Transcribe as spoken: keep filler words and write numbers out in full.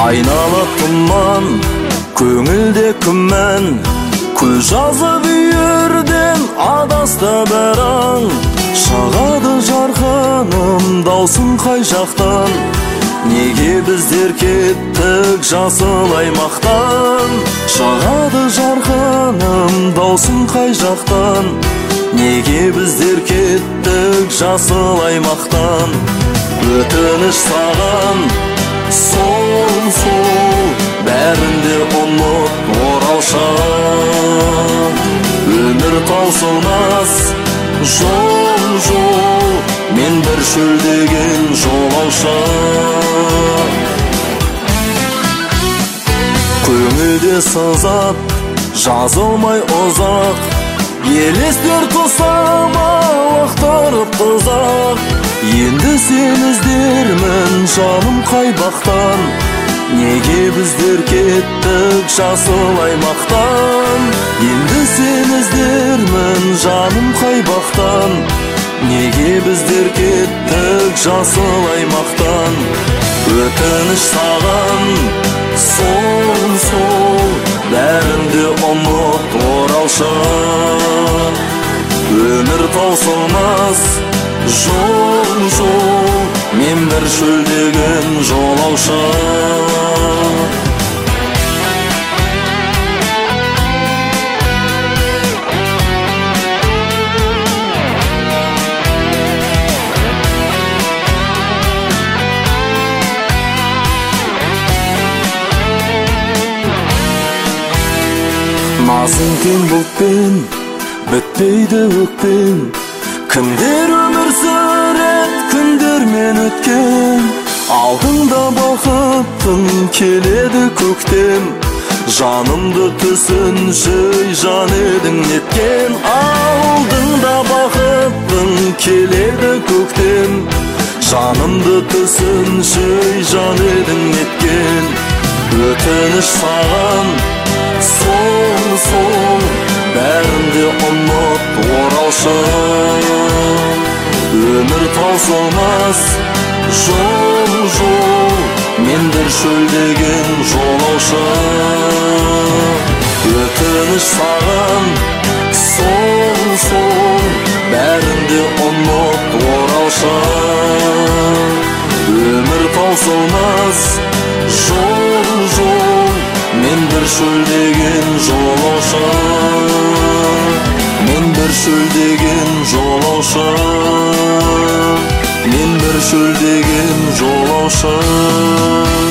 айнала тұман, көңілде күмән, көз жазып үйірден адаста бәраң. Шығады жарқыным даусың қай жақтан, неге біздер кеттік жасыл аймақтан? Шығады жарқыным даусың қай жақтан, неге біздер кеттік жасыл аймақтан? Өтініш саған сол сол, бәрінде ұмыт оралшы. Өмір таусылмас жол жол, мен бір шөлдеген жолаушы. Көңілде сызат жазылмай ұзақ, елестер тұсама лақтырып тұзақ. Енді сен іздермін жаным қай бақтан, неге біздер кеттік жасыл аймақтан? Енді сен іздермін жаным қай бақтан, неге біздер кеттік жасыл аймақтан? Өтініш саған сол сол, бәрінде ұмыт оралшы. Өмір таусылмас жол жол, мен бір шөлдеген жолаушы. Назың тең бұлтпен, бітпейді өкпен, кімдер өмір сүрет күндермен өткен. Алдыңда бақыттың келеді көктем, жанымды түсінші жан едің неткен. Алдыңда бақыттың келеді көктем, жанымды түсінші жан едің неткен. Өтініш саған сол сол, бәрінде ұмыт оралшы. Өмір таусылмас жол жол, мен бір шөлдеген жолаушы. Өтініш саған сол сол, бәрінде ұмыт оралшы. Өмір таусылмас жол жол, мен бір шөлдеген жолаушы. Мен бір шөлдеген жолаушы. Мен бір шөлдеген жолаушы.